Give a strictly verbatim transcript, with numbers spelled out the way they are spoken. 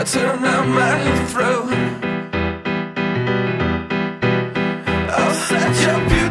I turn out my throat. I'll set your beauty